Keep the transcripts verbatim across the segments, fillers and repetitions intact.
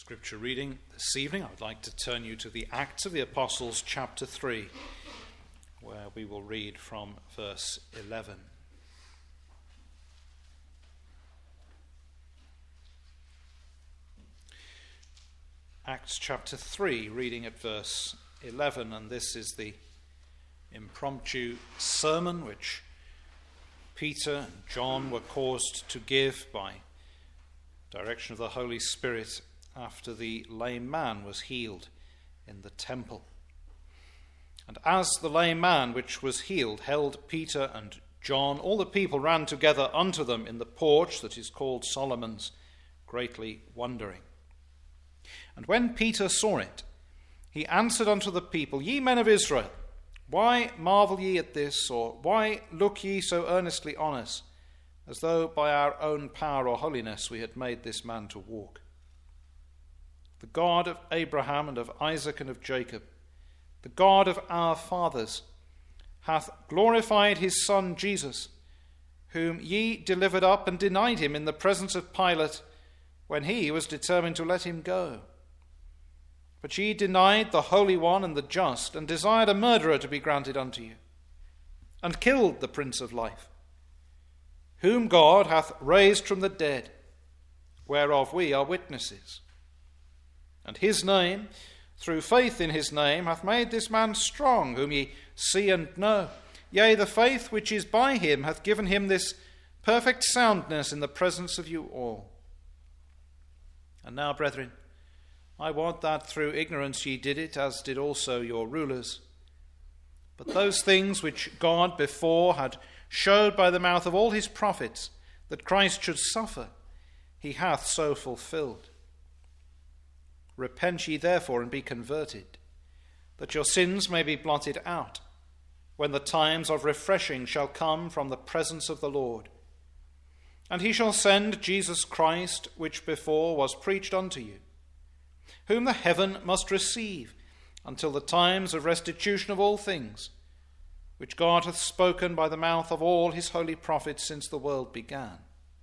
Scripture reading this evening, I would like to turn you to the Acts of the Apostles, chapter three, where we will read from verse eleven. Acts chapter three, reading at verse eleven, and this is the impromptu sermon which Peter and John were caused to give by direction of the Holy Spirit after the lame man was healed in the temple. And as the lame man which was healed held Peter and John, all the people ran together unto them in the porch that is called Solomon's, greatly wondering. And when Peter saw it, he answered unto the people, Ye men of Israel, why marvel ye at this, or why look ye so earnestly on us, as though by our own power or holiness we had made this man to walk? The God of Abraham and of Isaac and of Jacob, the God of our fathers, hath glorified his Son Jesus, whom ye delivered up and denied him in the presence of Pilate, when he was determined to let him go. But ye denied the Holy One and the Just, and desired a murderer to be granted unto you, and killed the Prince of Life, whom God hath raised from the dead, whereof we are witnesses. And his name, through faith in his name, hath made this man strong, whom ye see and know. Yea, the faith which is by him hath given him this perfect soundness in the presence of you all. And now, brethren, I wot that through ignorance ye did it, as did also your rulers. But those things which God before had showed by the mouth of all his prophets, that Christ should suffer, he hath so fulfilled. Repent ye therefore and be converted, that your sins may be blotted out, when the times of refreshing shall come from the presence of the Lord. And he shall send Jesus Christ, which before was preached unto you, whom the heaven must receive until the times of restitution of all things, which God hath spoken by the mouth of all his holy prophets since the world began.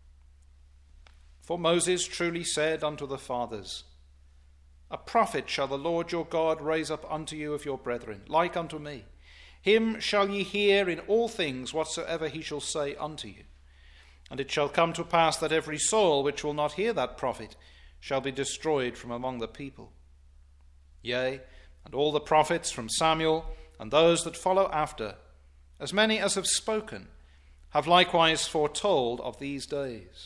For Moses truly said unto the fathers, A prophet shall the Lord your God raise up unto you of your brethren, like unto me. Him shall ye hear in all things whatsoever he shall say unto you. And it shall come to pass that every soul which will not hear that prophet shall be destroyed from among the people. Yea, and all the prophets from Samuel and those that follow after, as many as have spoken, have likewise foretold of these days.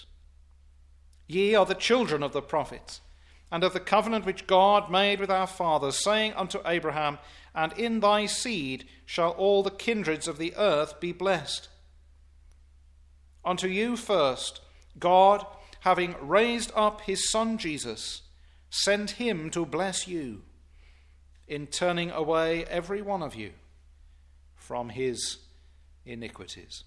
Ye are the children of the prophets, and of the covenant which God made with our fathers, saying unto Abraham, And in thy seed shall all the kindreds of the earth be blessed. Unto you first, God, having raised up his Son Jesus, sent him to bless you, in turning away every one of you from his iniquities.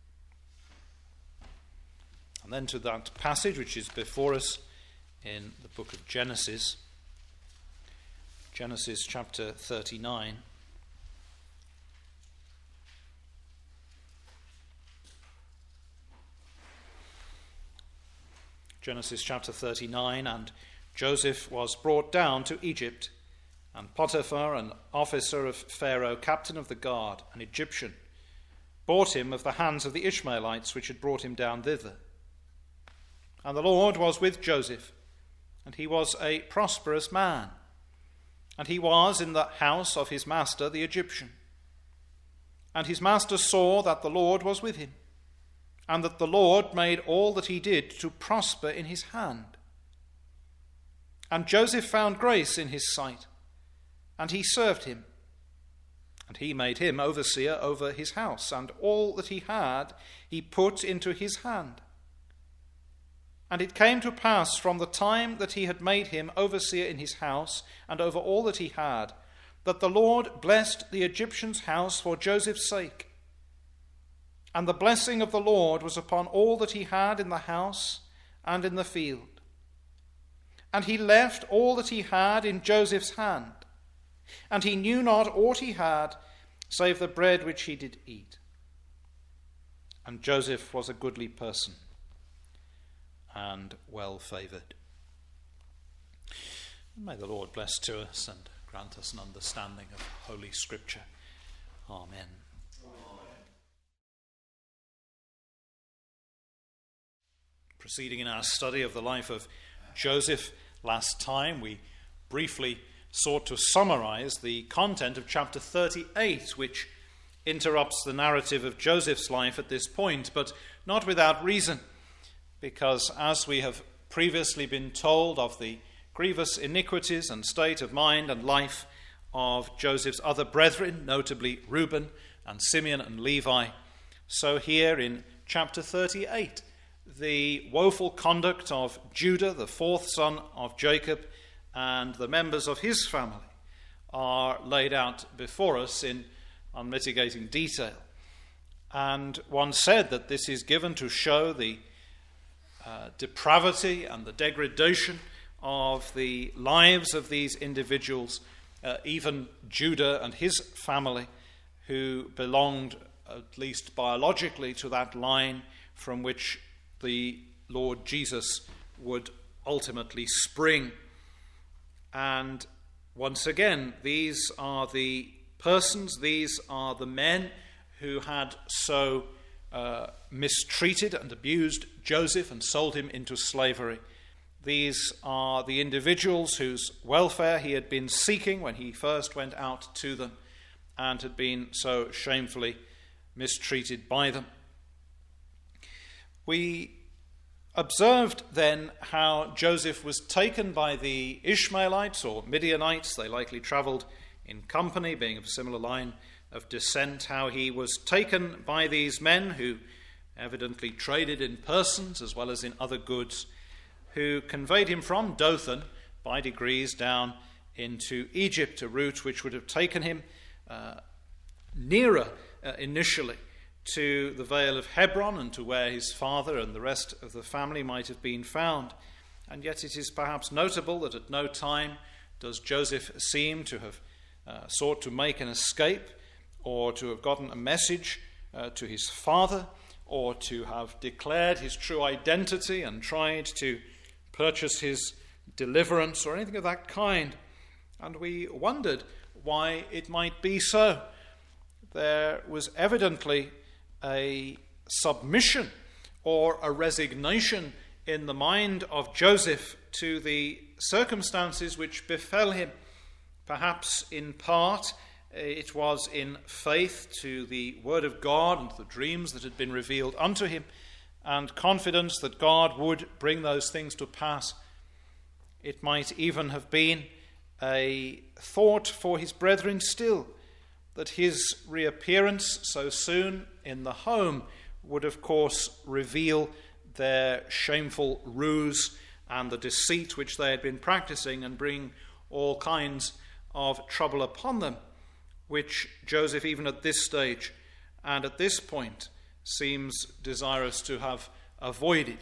And then to that passage which is before us in the book of Genesis, Genesis chapter thirty-nine. Genesis chapter thirty-nine, and Joseph was brought down to Egypt, and Potiphar, an officer of Pharaoh, captain of the guard, an Egyptian, bought him of the hands of the Ishmaelites which had brought him down thither. And the Lord was with Joseph, and he was a prosperous man, and he was in the house of his master the Egyptian. And his master saw that the Lord was with him, and that the Lord made all that he did to prosper in his hand. And Joseph found grace in his sight, and he served him. And he made him overseer over his house, and all that he had he put into his hand. And it came to pass from the time that he had made him overseer in his house, and over all that he had, that the Lord blessed the Egyptian's house for Joseph's sake. And the blessing of the Lord was upon all that he had in the house and in the field. And he left all that he had in Joseph's hand, and he knew not aught he had, save the bread which he did eat. And Joseph was a goodly person, and well favoured. May the Lord bless to us and grant us an understanding of Holy Scripture. Amen. Amen. Proceeding in our study of the life of Joseph, last time we briefly sought to summarize the content of chapter thirty-eight, which interrupts the narrative of Joseph's life at this point, but not without reason, because as we have previously been told of the grievous iniquities and state of mind and life of Joseph's other brethren, notably Reuben and Simeon and Levi, so here in chapter thirty-eight, the woeful conduct of Judah, the fourth son of Jacob, and the members of his family are laid out before us in unmitigating detail. And one said that this is given to show the uh, depravity and the degradation of the lives of these individuals, uh, even Judah and his family, who belonged, at least biologically, to that line from which the Lord Jesus would ultimately spring. And once again, these are the persons, these are the men who had so uh, mistreated and abused Joseph and sold him into slavery. These are the individuals whose welfare he had been seeking when he first went out to them and had been so shamefully mistreated by them. We observed then how Joseph was taken by the Ishmaelites or Midianites. They likely travelled in company, being of a similar line of descent, how he was taken by these men who evidently traded in persons as well as in other goods, who conveyed him from Dothan by degrees down into Egypt, a route which would have taken him uh, nearer uh, initially to the Vale of Hebron and to where his father and the rest of the family might have been found. And yet it is perhaps notable that at no time does Joseph seem to have uh, sought to make an escape or to have gotten a message uh, to his father or to have declared his true identity and tried to purchase his deliverance or anything of that kind. And we wondered why it might be so. There was evidently a submission or a resignation in the mind of Joseph to the circumstances which befell him. Perhaps in part it was in faith to the word of God and the dreams that had been revealed unto him, and confidence that God would bring those things to pass. It might even have been a thought for his brethren still, that his reappearance so soon in the home would of course reveal their shameful ruse and the deceit which they had been practicing and bring all kinds of trouble upon them, which Joseph, even at this stage and at this point, seems desirous to have avoided.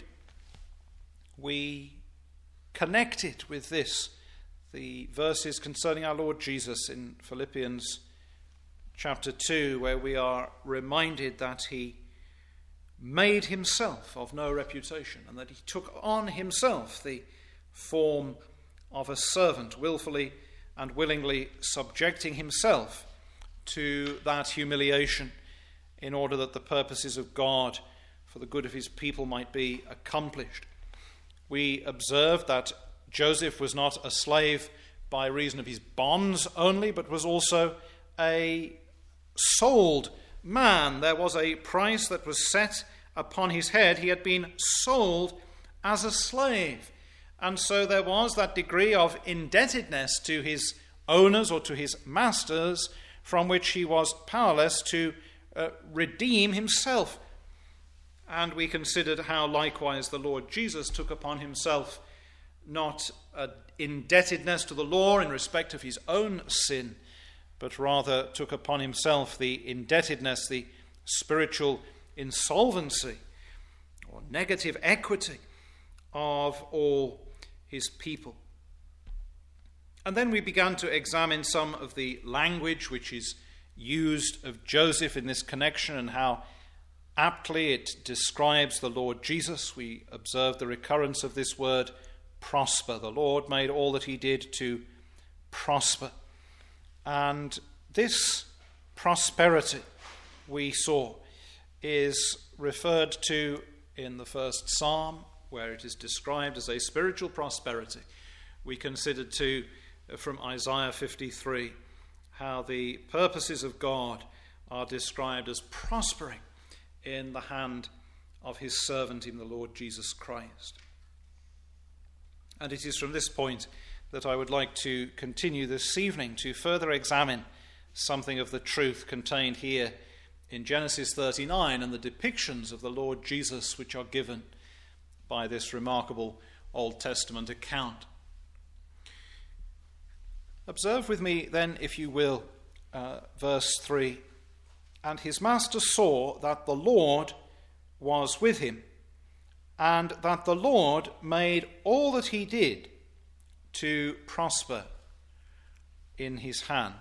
We connected with this the verses concerning our Lord Jesus in Philippians chapter two, where we are reminded that he made himself of no reputation and that he took on himself the form of a servant, willfully and willingly subjecting himself to that humiliation in order that the purposes of God for the good of his people might be accomplished. We observed that Joseph was not a slave by reason of his bonds only, but was also a sold man. There was a price that was set upon his head. He had been sold as a slave. And so there was that degree of indebtedness to his owners or to his masters from which he was powerless to uh, redeem himself. And we considered how likewise the Lord Jesus took upon himself not an indebtedness to the law in respect of his own sin, but rather took upon himself the indebtedness, the spiritual insolvency or negative equity of all his people. And then we began to examine some of the language which is used of Joseph in this connection and how aptly it describes the Lord Jesus. We observed the recurrence of this word prosper. The Lord made all that he did to prosper. And this prosperity, we saw, is referred to in the first psalm, where it is described as a spiritual prosperity. We considered too from Isaiah fifty-three how the purposes of God are described as prospering in the hand of his servant in the Lord Jesus Christ. And it is from this point that I would like to continue this evening to further examine something of the truth contained here in Genesis thirty-nine and the depictions of the Lord Jesus which are given by this remarkable Old Testament account. Observe with me then, if you will, uh, verse three. And his master saw that the Lord was with him, and that the Lord made all that he did to prosper in his hand.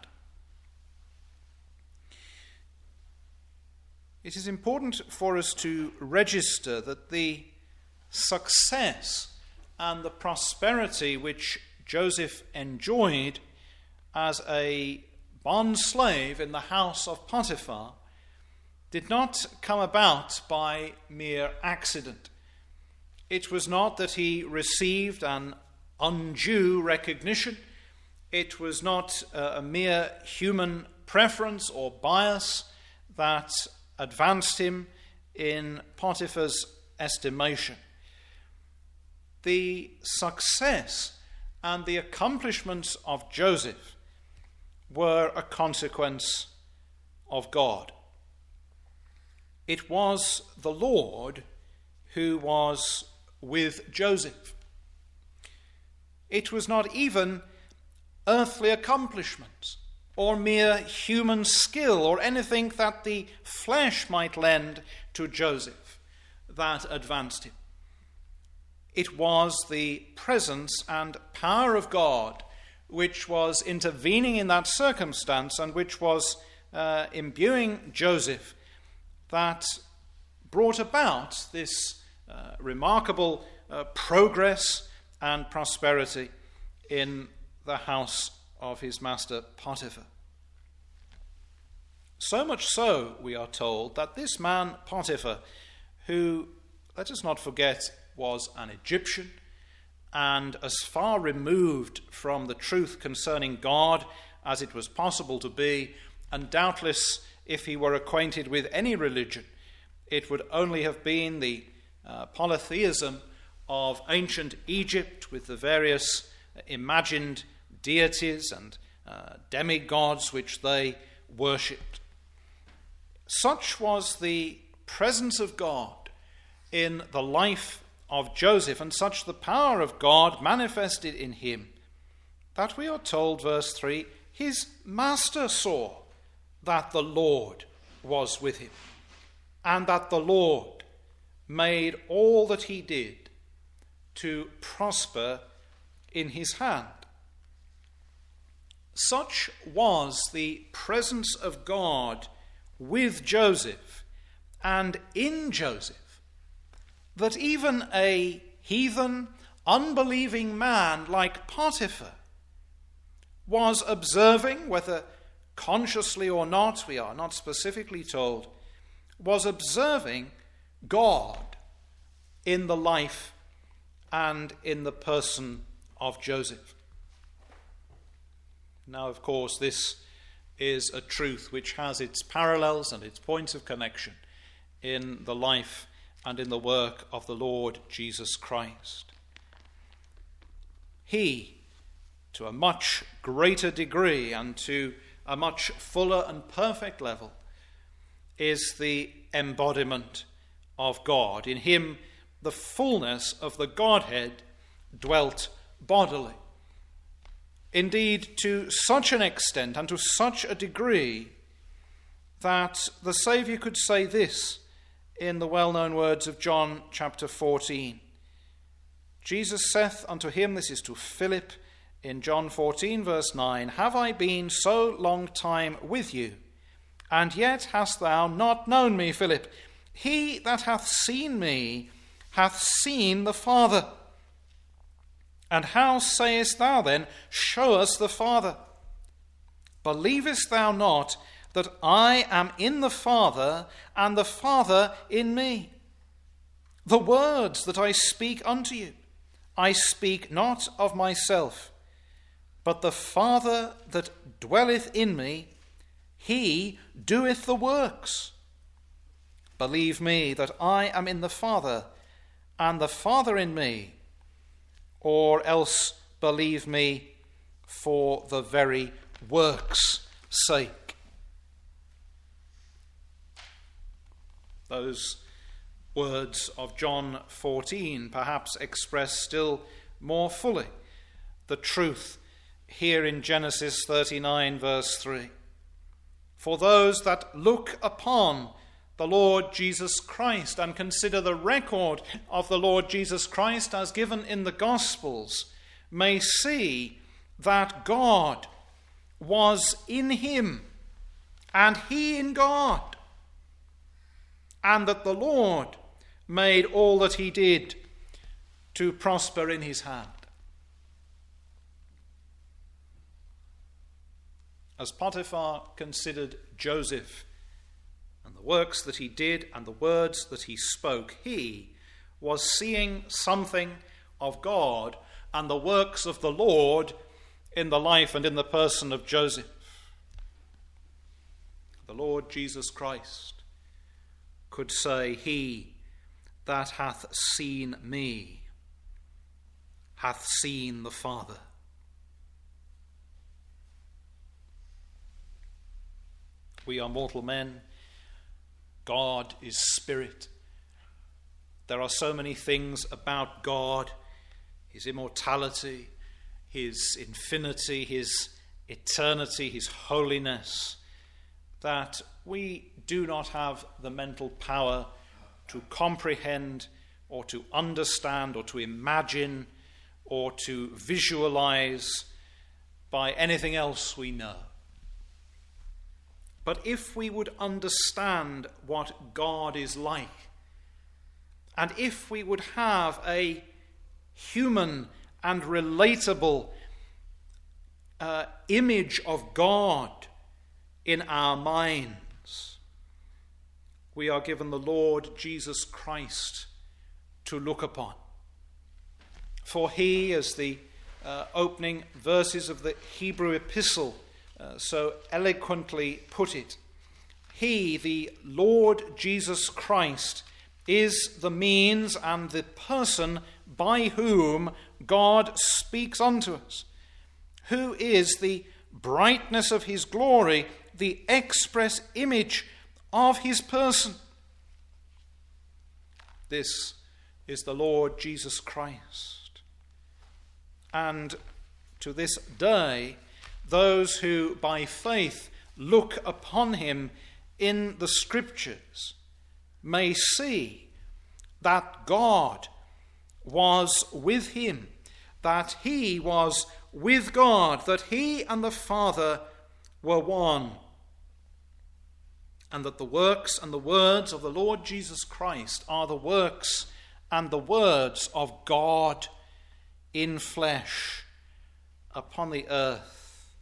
It is important for us to register that the success and the prosperity which Joseph enjoyed as a bond slave in the house of Potiphar did not come about by mere accident. It was not that he received an undue recognition. It was not a mere human preference or bias that advanced him in Potiphar's estimation. The success and the accomplishments of Joseph were a consequence of God. It was the Lord who was with Joseph. It was not even earthly accomplishments or mere human skill or anything that the flesh might lend to Joseph that advanced him. It was the presence and power of God which was intervening in that circumstance and which was uh, imbuing Joseph that brought about this uh, remarkable uh, progress and prosperity in the house of his master Potiphar. So much so, we are told, that this man Potiphar, who, let us not forget, was an Egyptian and as far removed from the truth concerning God as it was possible to be, and doubtless if he were acquainted with any religion, it would only have been the uh, polytheism of ancient Egypt with the various imagined deities and uh, demigods which they worshipped. Such was the presence of God in the life of Joseph, and such the power of God manifested in him, that we are told, verse three, his master saw that the Lord was with him, and that the Lord made all that he did to prosper in his hand. Such was the presence of God with Joseph and in Joseph, that even a heathen, unbelieving man like Potiphar was observing, whether consciously or not, we are not specifically told, was observing God in the life and in the person of Joseph. Now, of course, this is a truth which has its parallels and its points of connection in the life and in the work of the Lord Jesus Christ. He, to a much greater degree and to a much fuller and perfect level, is the embodiment of God. In him, the fullness of the Godhead dwelt bodily. Indeed, to such an extent and to such a degree that the Saviour could say this in the well-known words of John chapter fourteen. Jesus saith unto him, this is to Philip, in John fourteen verse nine, Have I been so long time with you, and yet hast thou not known me, Philip? He that hath seen me hath seen the Father. And how sayest thou then, Show us the Father? Believest thou not that I am in the Father, and the Father in me? The words that I speak unto you, I speak not of myself, but the Father that dwelleth in me, he doeth the works. Believe me that I am in the Father, and the Father in me, or else believe me for the very works' sake. Those words of John fourteen perhaps express still more fully the truth here in Genesis thirty-nine, verse three. For those that look upon the Lord Jesus Christ and consider the record of the Lord Jesus Christ as given in the Gospels may see that God was in him and he in God, and that the Lord made all that he did to prosper in his hand. As Potiphar considered Joseph and the works that he did and the words that he spoke, he was seeing something of God and the works of the Lord in the life and in the person of Joseph. The Lord Jesus Christ could say, He that hath seen me hath seen the Father. We are mortal men. God is spirit. There are so many things about God, his immortality, his infinity, his eternity, his holiness, that we do not have the mental power to comprehend or to understand or to imagine or to visualize by anything else we know. But if we would understand what God is like, and if we would have a human and relatable uh, image of God in our minds, we are given the Lord Jesus Christ to look upon. For he, as the uh, opening verses of the Hebrew epistle Uh, so eloquently put it, he, the Lord Jesus Christ, is the means and the person by whom God speaks unto us, who is the brightness of his glory, the express image of his person. This is the Lord Jesus Christ. And to this day, those who by faith look upon him in the Scriptures may see that God was with him, that he was with God, that he and the Father were one, and that the works and the words of the Lord Jesus Christ are the works and the words of God in flesh upon the earth.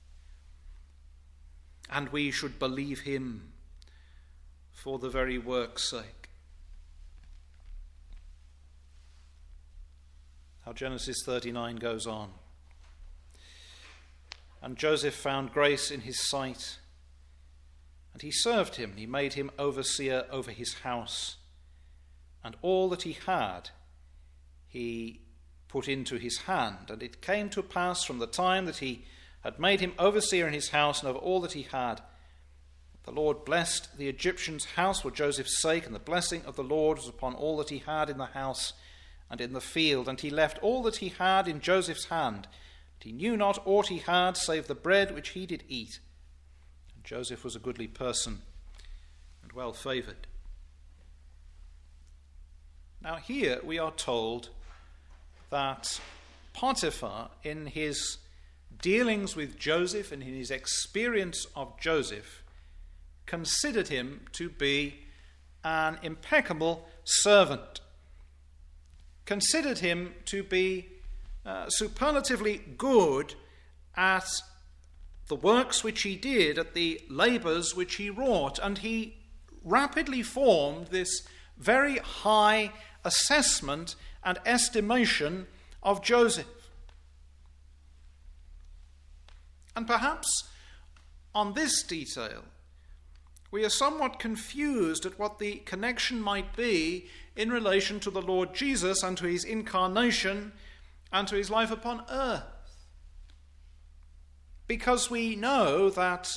And we should believe him for the very work's sake. How Genesis thirty-nine goes on. And Joseph found grace in his sight, and he served him. He made him overseer over his house, and all that he had he put into his hand. And it came to pass from the time that he had made him overseer in his house and over all that he had, the Lord blessed the Egyptian's house for Joseph's sake, and the blessing of the Lord was upon all that he had in the house and in the field. And he left all that he had in Joseph's hand, and he knew not aught he had save the bread which he did eat. And Joseph was a goodly person and well favoured. Now here we are told that Potiphar, in his dealings with Joseph and in his experience of Joseph, considered him to be an impeccable servant, considered him to be uh, superlatively good at the works which he did, at the labours which he wrought, and he rapidly formed this very high assessment and estimation of Joseph. And perhaps on this detail, we are somewhat confused at what the connection might be in relation to the Lord Jesus and to his incarnation and to his life upon earth. Because we know that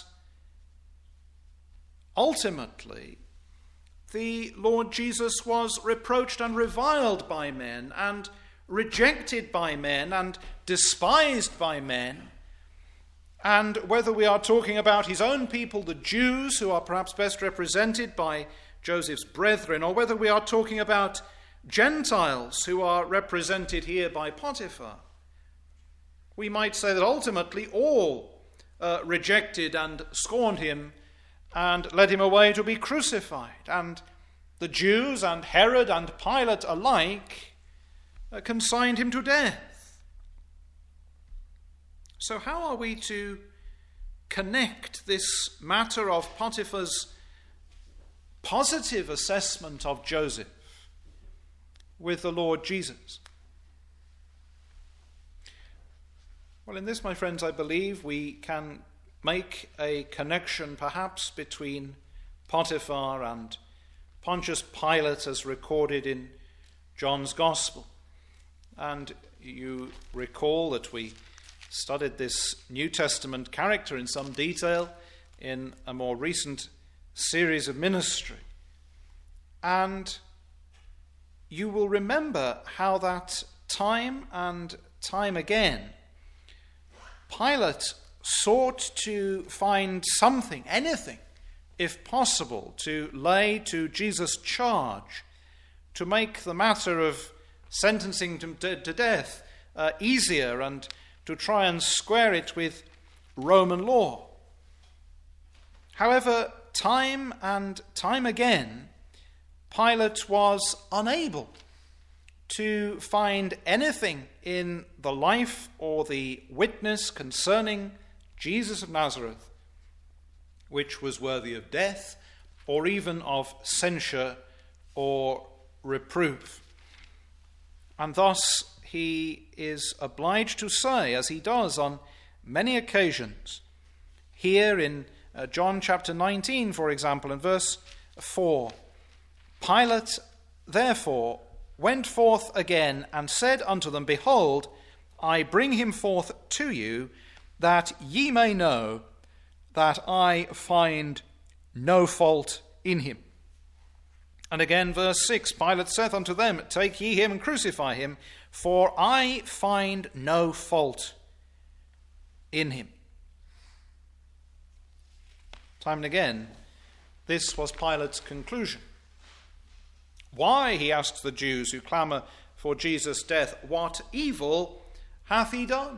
ultimately the Lord Jesus was reproached and reviled by men and rejected by men and despised by men. And whether we are talking about his own people, the Jews, who are perhaps best represented by Joseph's brethren, or whether we are talking about Gentiles who are represented here by Potiphar, we might say that ultimately all uh, rejected and scorned him and led him away to be crucified. And the Jews and Herod and Pilate alike uh, consigned him to death. So how are we to connect this matter of Potiphar's positive assessment of Joseph with the Lord Jesus? Well, in this, my friends, I believe we can make a connection perhaps between Potiphar and Pontius Pilate as recorded in John's Gospel. And you recall that we studied this New Testament character in some detail in a more recent series of ministry. And you will remember how that time and time again Pilate sought to find something, anything, if possible, to lay to Jesus' charge, to make the matter of sentencing him to, to death uh, easier and to try and square it with Roman law. However, time and time again, Pilate was unable to find anything in the life or the witness concerning Jesus of Nazareth which was worthy of death or even of censure or reproof. And thus he is obliged to say, as he does on many occasions, here in uh, John chapter nineteen, for example, in verse four, Pilate therefore went forth again and said unto them, Behold, I bring him forth to you, that ye may know that I find no fault in him. And again, verse six, Pilate saith unto them, Take ye him and crucify him, for I find no fault in him. Time and again, this was Pilate's conclusion. Why, he asks the Jews who clamour for Jesus' death, what evil hath he done?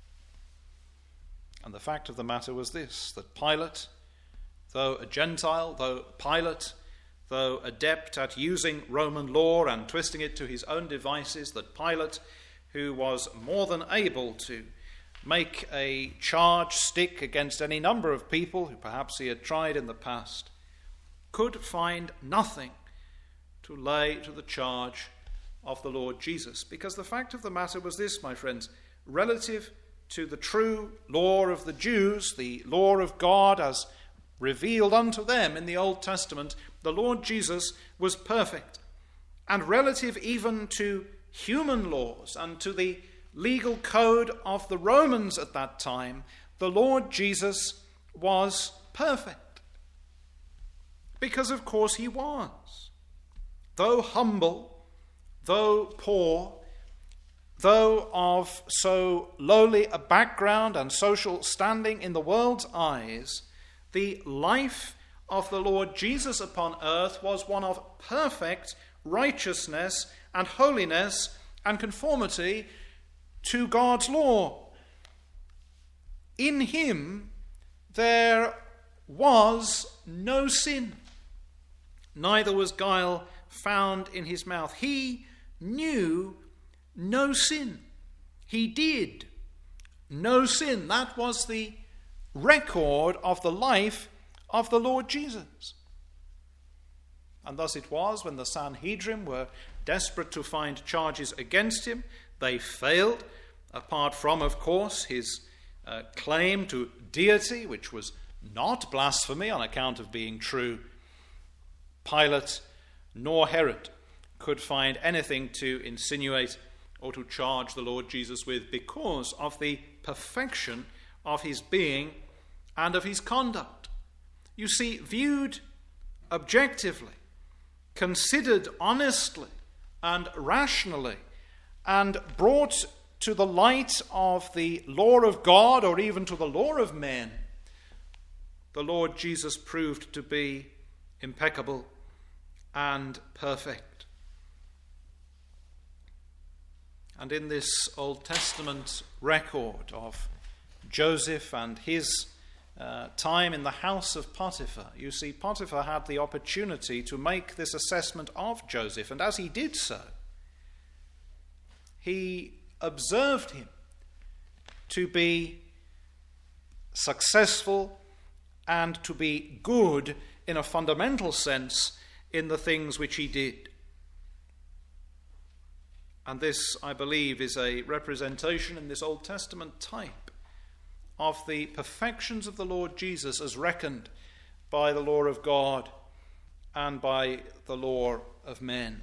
And the fact of the matter was this, that Pilate, though a Gentile, though Pilate, though adept at using Roman law and twisting it to his own devices, that Pilate, who was more than able to make a charge stick against any number of people who perhaps he had tried in the past, could find nothing to lay to the charge of the Lord Jesus. Because the fact of the matter was this, my friends, relative to the true law of the Jews, the law of God as revealed unto them in the Old Testament, the Lord Jesus was perfect. And relative even to human laws and to the legal code of the Romans at that time, the Lord Jesus was perfect. Because of course he was. Though humble, though poor, though of so lowly a background and social standing in the world's eyes, the life of the Lord Jesus upon earth was one of perfect righteousness and holiness and conformity to God's law. In him there was no sin, neither was guile found in his mouth. He knew no sin. He did. No sin. That was the record of the life of the Lord Jesus. And thus it was when the Sanhedrin were desperate to find charges against him. They failed, apart from, of course, his uh, claim to deity, which was not blasphemy on account of being true. Pilate nor Herod could find anything to insinuate or to charge the Lord Jesus with because of the perfection of his being and of his conduct. You see, viewed objectively, considered honestly and rationally, and brought to the light of the law of God or even to the law of men, the Lord Jesus proved to be impeccable and perfect. And in this Old Testament record of Joseph and his uh, time in the house of Potiphar, you see, Potiphar had the opportunity to make this assessment of Joseph, and as he did so, he observed him to be successful and to be good in a fundamental sense in the things which he did. And this, I believe, is a representation in this Old Testament type of the perfections of the Lord Jesus as reckoned by the law of God and by the law of men.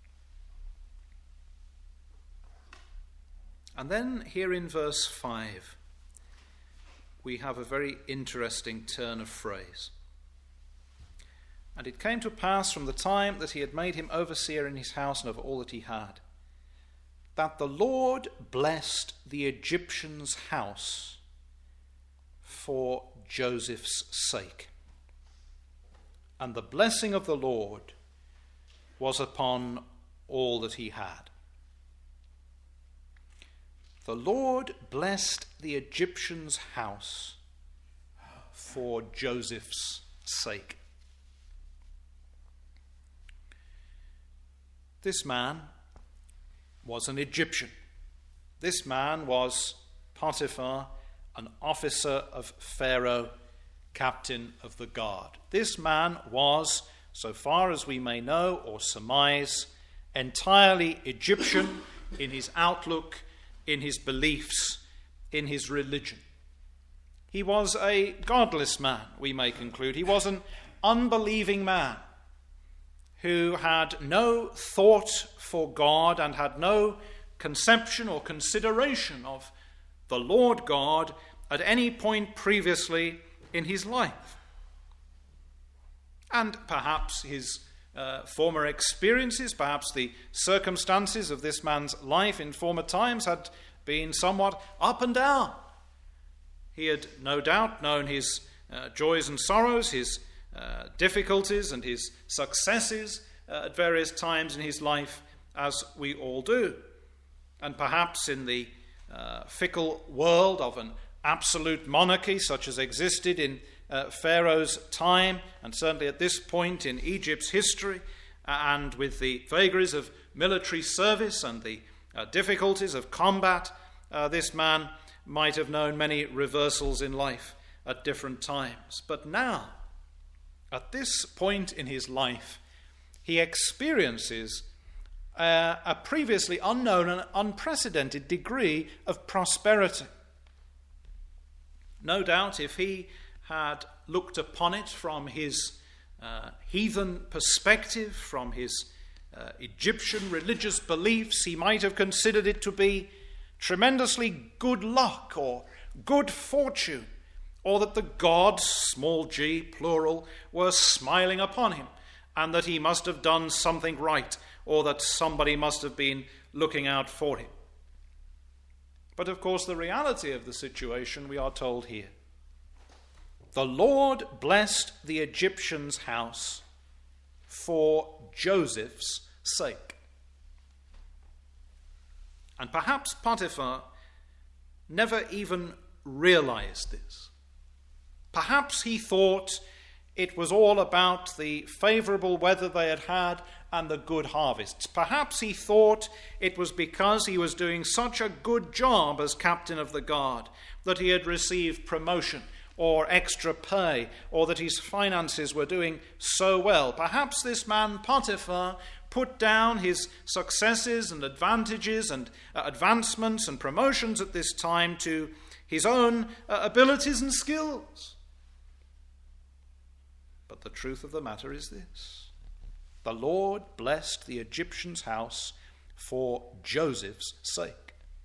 And then here in verse five, we have a very interesting turn of phrase. And it came to pass from the time that he had made him overseer in his house and of all that he had, that the Lord blessed the Egyptian's house for Joseph's sake. And the blessing of the Lord was upon all that he had. The Lord blessed the Egyptian's house for Joseph's sake. This man was an Egyptian. This man was Potiphar, an officer of Pharaoh, captain of the guard. This man was, so far as we may know or surmise, entirely Egyptian in his outlook, in his beliefs, in his religion. He was a godless man, we may conclude. He was an unbelieving man who had no thought for God and had no conception or consideration of the Lord God at any point previously in his life. And perhaps his uh, former experiences, perhaps the circumstances of this man's life in former times had been somewhat up and down. He had no doubt known his uh, joys and sorrows, his uh, difficulties and his successes uh, at various times in his life, as we all do. And perhaps in the uh, fickle world of an absolute monarchy such as existed in uh, Pharaoh's time, and certainly at this point in Egypt's history, and with the vagaries of military service and the uh, difficulties of combat, uh, this man might have known many reversals in life at different times. But now, at this point in his life, he experiences uh, a previously unknown and unprecedented degree of prosperity. No doubt, if he had looked upon it from his uh, heathen perspective, from his uh, Egyptian religious beliefs, he might have considered it to be tremendously good luck or good fortune, or that the gods, small g, plural, were smiling upon him, and that he must have done something right, or that somebody must have been looking out for him. But of course, the reality of the situation we are told here. The Lord blessed the Egyptian's house for Joseph's sake. And perhaps Potiphar never even realized this. Perhaps he thought it was all about the favorable weather they had had and the good harvests. Perhaps he thought it was because he was doing such a good job as captain of the guard that he had received promotion or extra pay, or that his finances were doing so well. Perhaps this man Potiphar put down his successes and advantages and uh, advancements and promotions at this time to his own uh, abilities and skills. But the truth of the matter is this: the Lord blessed the Egyptian's house for Joseph's sake.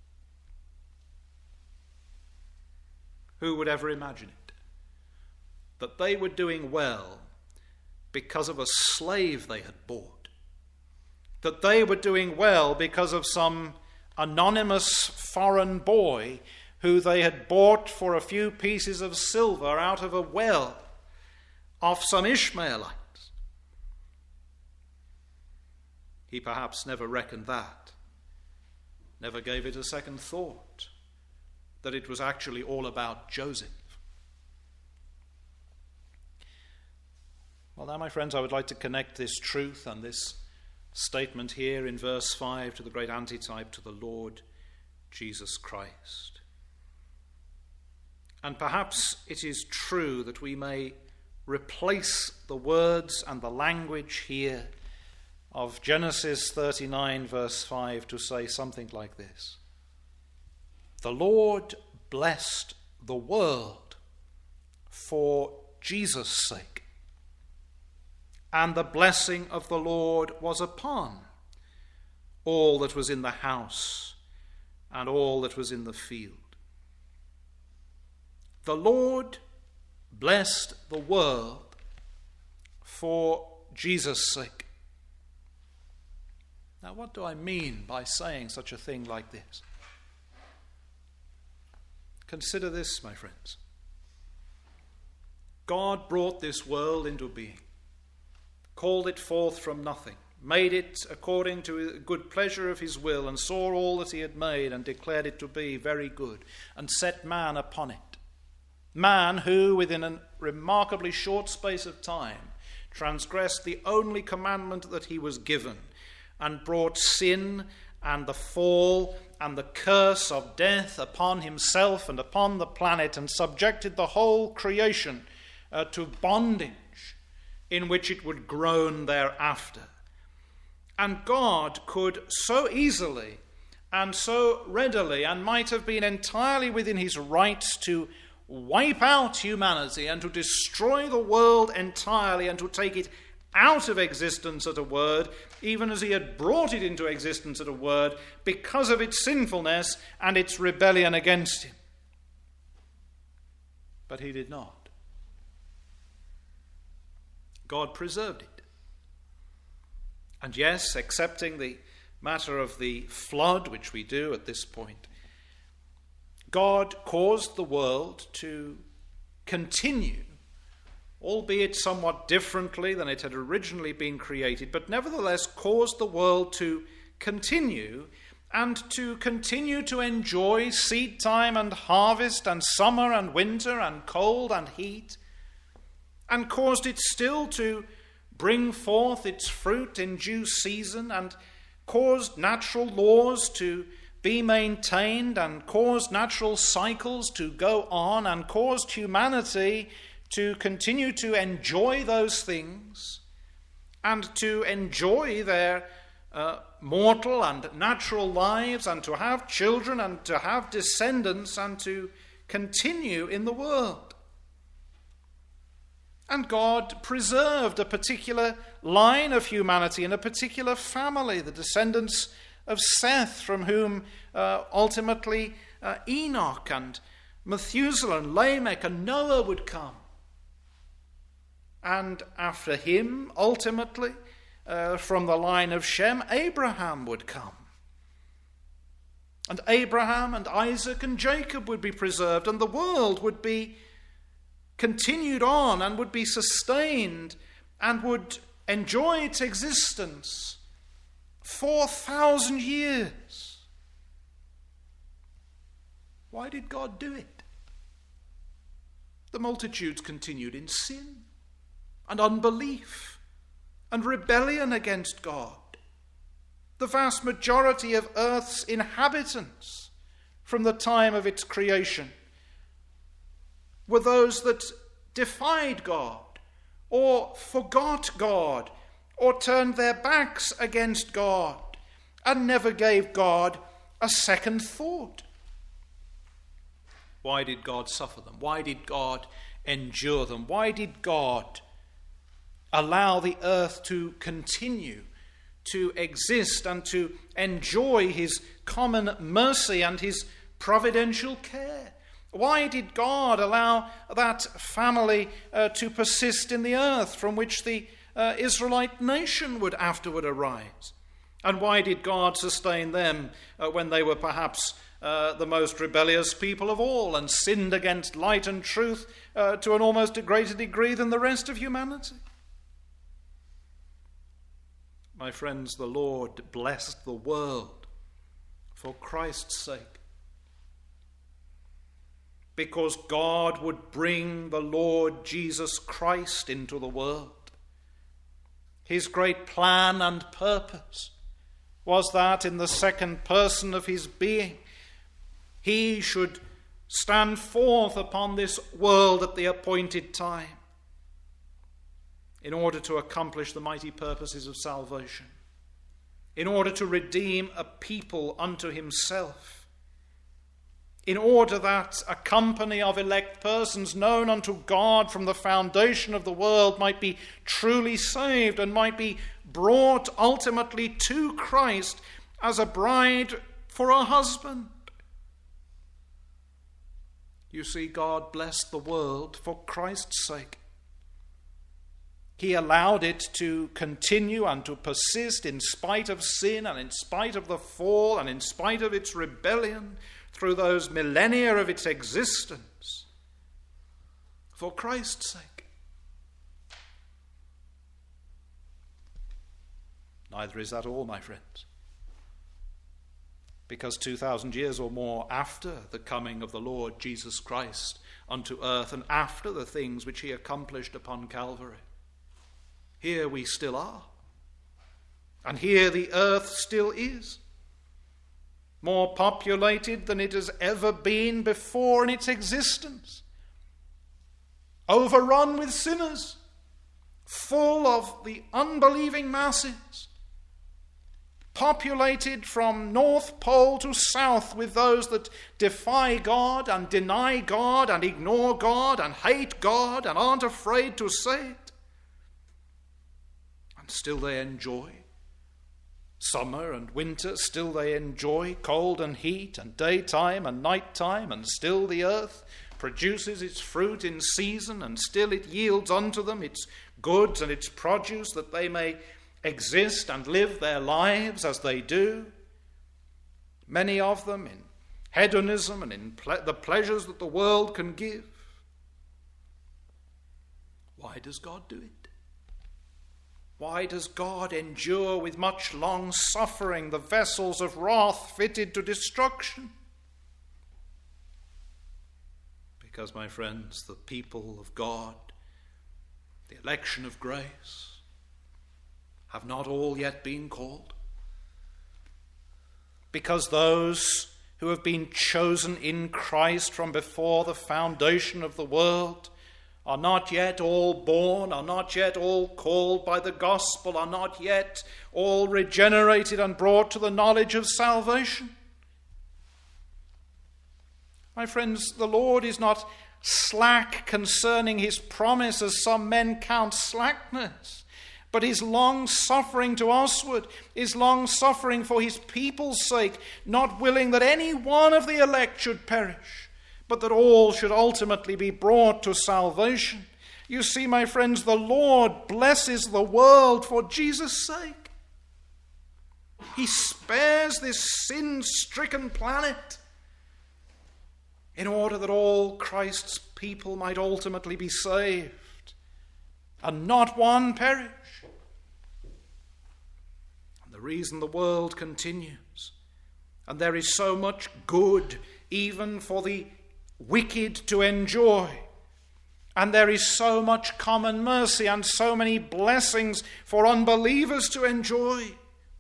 Who would ever imagine it? That they were doing well because of a slave they had bought. That they were doing well because of some anonymous foreign boy who they had bought for a few pieces of silver out of a well of some Ishmaelites. He perhaps never reckoned that, never gave it a second thought, that it was actually all about Joseph. Well, now, my friends, I would like to connect this truth and this statement here in verse five to the great antitype to the Lord Jesus Christ. And perhaps it is true that we may replace the words and the language here of Genesis thirty-nine, verse five, to say something like this: the Lord blessed the world for Jesus' sake, and the blessing of the Lord was upon all that was in the house and all that was in the field. The Lord blessed the world for Jesus' sake. Now, what do I mean by saying such a thing like this? Consider this, my friends. God brought this world into being, called it forth from nothing, made it according to the good pleasure of his will, and saw all that he had made and declared it to be very good, and set man upon it. Man who, within a remarkably short space of time, transgressed the only commandment that he was given, and brought sin and the fall and the curse of death upon himself and upon the planet, and subjected the whole creation uh, to bondage in which it would groan thereafter. And God could so easily and so readily, and might have been entirely within his rights, to wipe out humanity and to destroy the world entirely and to take it out of existence at a word, even as he had brought it into existence at a word, because of its sinfulness and its rebellion against him. But he did not. God preserved it. And yes, excepting the matter of the flood, which we do at this point, God caused the world to continue, albeit somewhat differently than it had originally been created, but nevertheless caused the world to continue, and to continue to enjoy seed time and harvest and summer and winter and cold and heat, and caused it still to bring forth its fruit in due season, and caused natural laws to be maintained, and caused natural cycles to go on, and caused humanity to continue to enjoy those things, and to enjoy their uh, mortal and natural lives, and to have children, and to have descendants, and to continue in the world. And God preserved a particular line of humanity and a particular family, the descendants of Seth, from whom uh, ultimately uh, Enoch and Methuselah and Lamech and Noah would come. And after him, ultimately, uh, from the line of Shem, Abraham would come. And Abraham and Isaac and Jacob would be preserved, and the world would be continued on and would be sustained and would enjoy its existence four thousand years. Why did God do it? The multitudes continued in sin and unbelief and rebellion against God. The vast majority of earth's inhabitants from the time of its creation were those that defied God, or forgot God, or turned their backs against God, and never gave God a second thought. Why did God suffer them? Why did God endure them? Why did God allow the earth to continue to exist and to enjoy his common mercy and his providential care? Why did God allow that family uh, to persist in the earth from which the uh, Israelite nation would afterward arise? And why did God sustain them uh, when they were perhaps uh, the most rebellious people of all and sinned against light and truth uh, to an almost a greater degree than the rest of humanity? My friends, the Lord blessed the world for Christ's sake, because God would bring the Lord Jesus Christ into the world. His great plan and purpose was that in the second person of his being, he should stand forth upon this world at the appointed time in order to accomplish the mighty purposes of salvation, in order to redeem a people unto himself, in order that a company of elect persons known unto God from the foundation of the world might be truly saved and might be brought ultimately to Christ as a bride for a husband. You see, God blessed the world for Christ's sake. He allowed it to continue and to persist in spite of sin and in spite of the fall and in spite of its rebellion through those millennia of its existence for Christ's sake. Neither is that all, my friends. Because two thousand years or more after the coming of the Lord Jesus Christ unto earth and after the things which he accomplished upon Calvary, here we still are. And here the earth still is, more populated than it has ever been before in its existence, overrun with sinners, full of the unbelieving masses, populated from North Pole to South with those that defy God and deny God and ignore God and hate God and aren't afraid to say it. And still they enjoy summer and winter, still they enjoy cold and heat and daytime and nighttime, and still the earth produces its fruit in season, and still it yields unto them its goods and its produce, that they may exist and live their lives as they do, many of them in hedonism and in ple- the pleasures that the world can give. Why does God do it? Why does God endure with much long suffering the vessels of wrath fitted to destruction? Because, my friends, the people of God, the election of grace, have not all yet been called. Because those who have been chosen in Christ from before the foundation of the world are not yet all born, are not yet all called by the gospel, are not yet all regenerated and brought to the knowledge of salvation. My friends, the Lord is not slack concerning his promise, as some men count slackness, but his long-suffering to usward, his long-suffering for his people's sake, not willing that any one of the elect should perish, but that all should ultimately be brought to salvation. You see, my friends, the Lord blesses the world for Jesus' sake. He spares this sin-stricken planet in order that all Christ's people might ultimately be saved, and not one perish. And the reason the world continues, and there is so much good even for the wicked to enjoy, and there is so much common mercy and so many blessings for unbelievers to enjoy,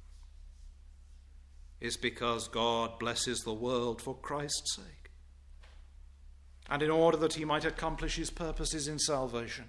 is because God blesses the world for Christ's sake, and in order that he might accomplish his purposes in salvation.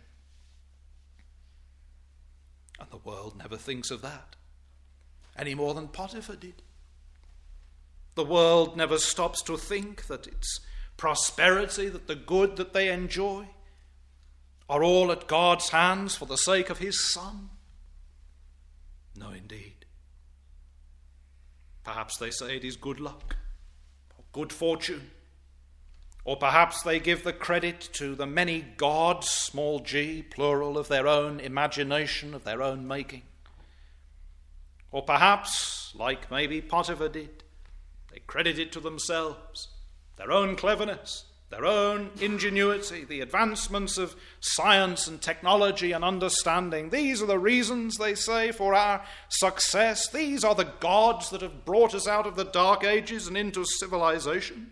And the world never thinks of that, any more than Potiphar did. The world never stops to think that its prosperity, that the good that they enjoy, are all at God's hands for the sake of his Son. No, indeed. Perhaps they say it is good luck, or good fortune, or perhaps they give the credit to the many gods, small g, plural, of their own imagination, of their own making. Or perhaps, like maybe Potiphar did, they credit it to themselves, their own cleverness, their own ingenuity, the advancements of science and technology and understanding. These are the reasons, they say, for our success. These are the gods that have brought us out of the dark ages and into civilization.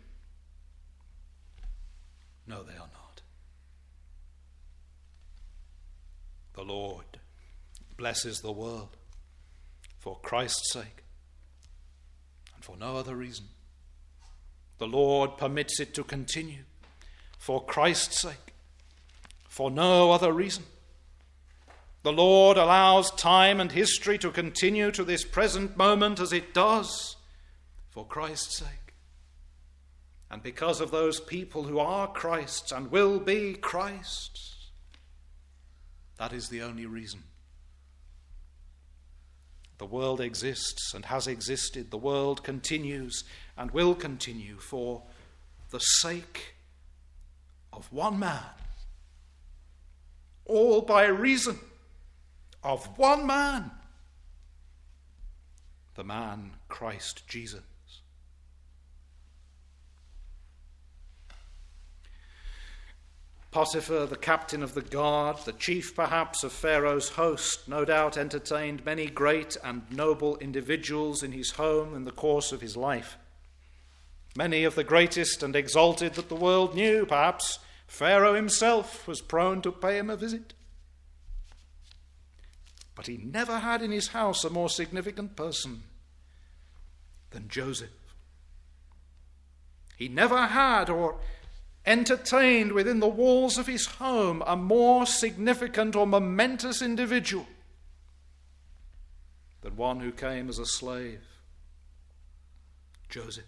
No, they are not. The Lord blesses the world for Christ's sake and for no other reason. The Lord permits it to continue for Christ's sake, for no other reason. The Lord allows time and history to continue to this present moment as it does for Christ's sake. And because of those people who are Christ's and will be Christ's, that is the only reason. The world exists and has existed. The world continues and will continue for the sake of one man, all by reason of one man, the man Christ Jesus. Potiphar, the captain of the guard, the chief perhaps of Pharaoh's host, no doubt entertained many great and noble individuals in his home in the course of his life. Many of the greatest and exalted that the world knew, perhaps Pharaoh himself was prone to pay him a visit. But he never had in his house a more significant person than Joseph. He never had or entertained within the walls of his home a more significant or momentous individual than one who came as a slave, Joseph.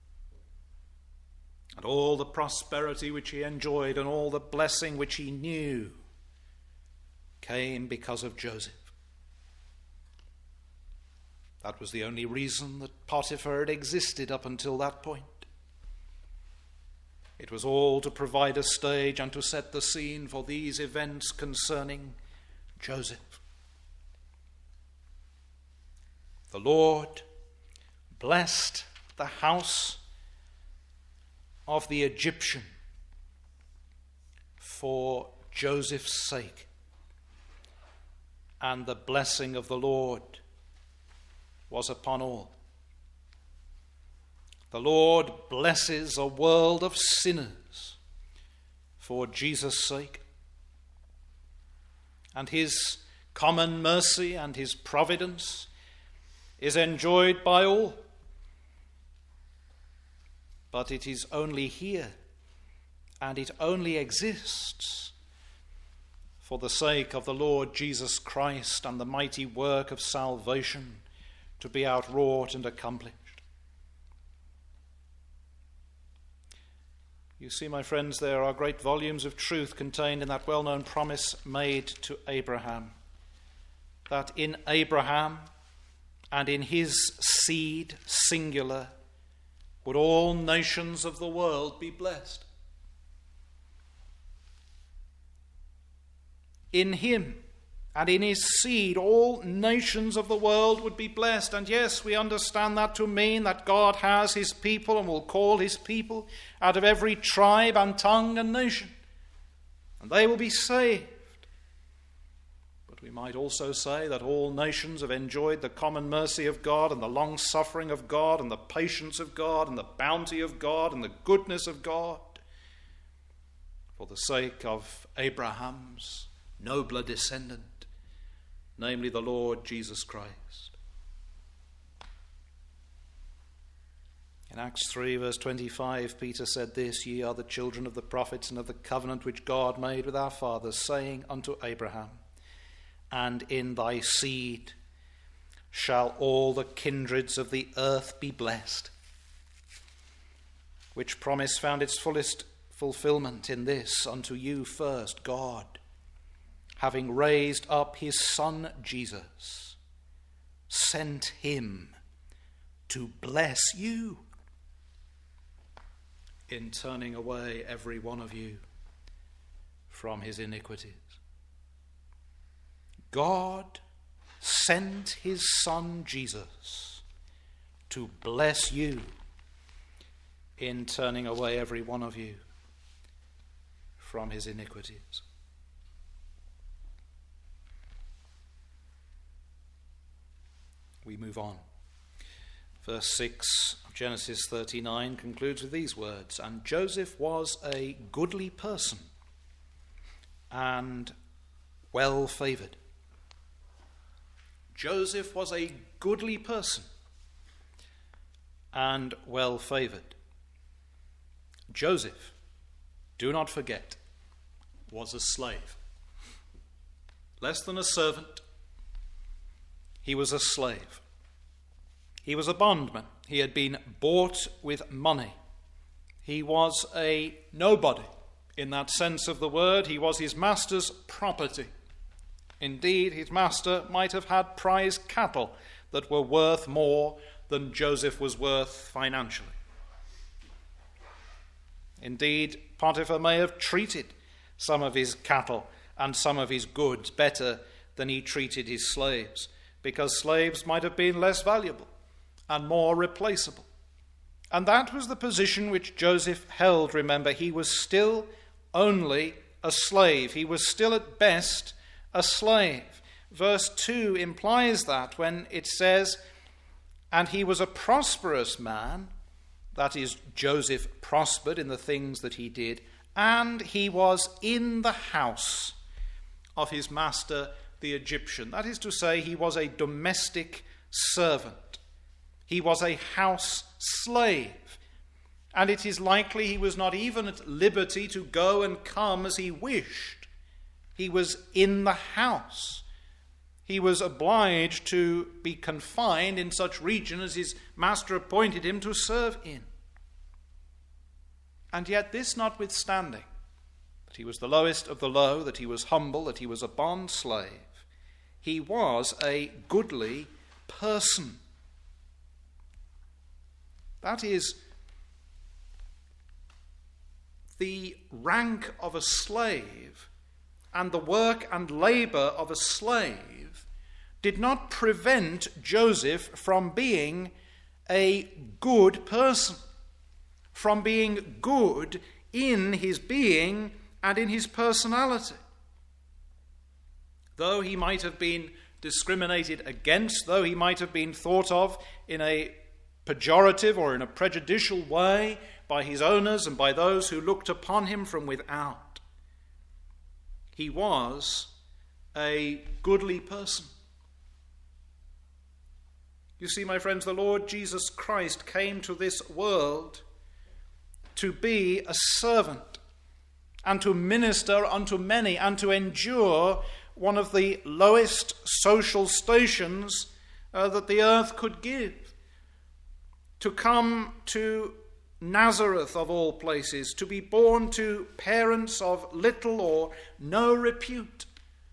And all the prosperity which he enjoyed and all the blessing which he knew came because of Joseph. That was the only reason that Potiphar had existed up until that point. It was all to provide a stage and to set the scene for these events concerning Joseph. The Lord blessed the house of the Egyptian for Joseph's sake, and the blessing of the Lord was upon all. The Lord blesses a world of sinners for Jesus' sake, and his common mercy and his providence is enjoyed by all. But it is only here, and it only exists for the sake of the Lord Jesus Christ and the mighty work of salvation to be outwrought and accomplished. You see, my friends, there are great volumes of truth contained in that well-known promise made to Abraham, that in Abraham and in his seed, singular, would all nations of the world be blessed. In him and in his seed, all nations of the world would be blessed. And yes, we understand that to mean that God has his people and will call his people out of every tribe and tongue and nation, and they will be saved. But we might also say that all nations have enjoyed the common mercy of God and the long-suffering of God and the patience of God and the bounty of God and the goodness of God for the sake of Abraham's nobler descendant, namely the Lord Jesus Christ. In Acts three, verse twenty-five, Peter said this, "Ye are the children of the prophets and of the covenant which God made with our fathers, saying unto Abraham, and in thy seed shall all the kindreds of the earth be blessed." Which promise found its fullest fulfillment in this: unto you first God, having raised up his Son Jesus, sent him to bless you, in turning away every one of you from his iniquities. God sent his Son Jesus to bless you in turning away every one of you from his iniquities. We move on. Verse six of Genesis thirty-nine concludes with these words, "And Joseph was a goodly person and well favored." Joseph was a goodly person and well favored. Joseph, do not forget, was a slave. Less than a servant, he was a slave. He was a bondman. He had been bought with money. He was a nobody in that sense of the word. He was his master's property. Indeed, his master might have had prize cattle that were worth more than Joseph was worth financially. Indeed, Potiphar may have treated some of his cattle and some of his goods better than he treated his slaves, because slaves might have been less valuable and more replaceable. And that was the position which Joseph held. Remember, he was still only a slave. He was still at best a slave. Verse two implies that when it says, "And he was a prosperous man," that is, Joseph prospered in the things that he did, "and he was in the house of his master the Egyptian." That is to say, he was a domestic servant. He was a house slave. And it is likely he was not even at liberty to go and come as he wished. He was in the house. He was obliged to be confined in such region as his master appointed him to serve in. And yet this notwithstanding, that he was the lowest of the low, that he was humble, that he was a bond slave, he was a goodly person. That is, the rank of a slave and the work and labor of a slave did not prevent Joseph from being a good person, from being good in his being and in his personality. Though he might have been discriminated against, though he might have been thought of in a pejorative or in a prejudicial way by his owners and by those who looked upon him from without, he was a goodly person. You see, my friends, the Lord Jesus Christ came to this world to be a servant and to minister unto many and to endure one of the lowest social stations uh, that the earth could give. To come to Nazareth, of all places, to be born to parents of little or no repute,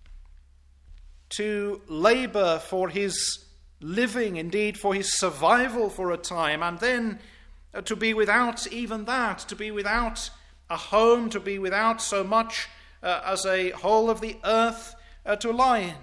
to labor for his living, indeed for his survival for a time, and then uh, to be without even that, to be without a home, to be without so much uh, as a whole of the earth uh, to lie in.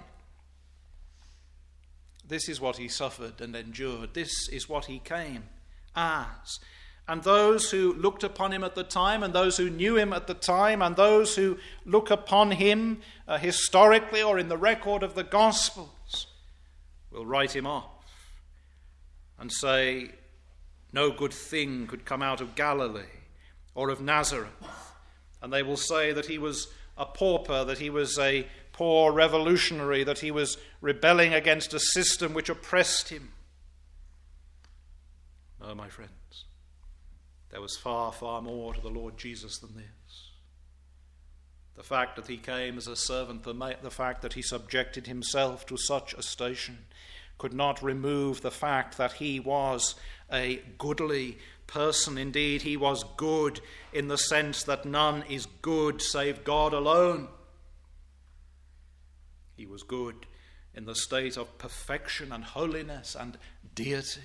This is what he suffered and endured. This is what he came as. And those who looked upon him at the time, and those who knew him at the time, and those who look upon him uh, historically or in the record of the Gospels will write him off and say, no good thing could come out of Galilee or of Nazareth. And they will say that he was a pauper, that he was a poor revolutionary, that he was rebelling against a system which oppressed him. No, my friends, there was far, far more to the Lord Jesus than this. The fact that he came as a servant, the, ma- the fact that he subjected himself to such a station, could not remove the fact that he was a goodly person. Indeed, he was good in the sense that none is good save God alone. He was good in the state of perfection and holiness and deity.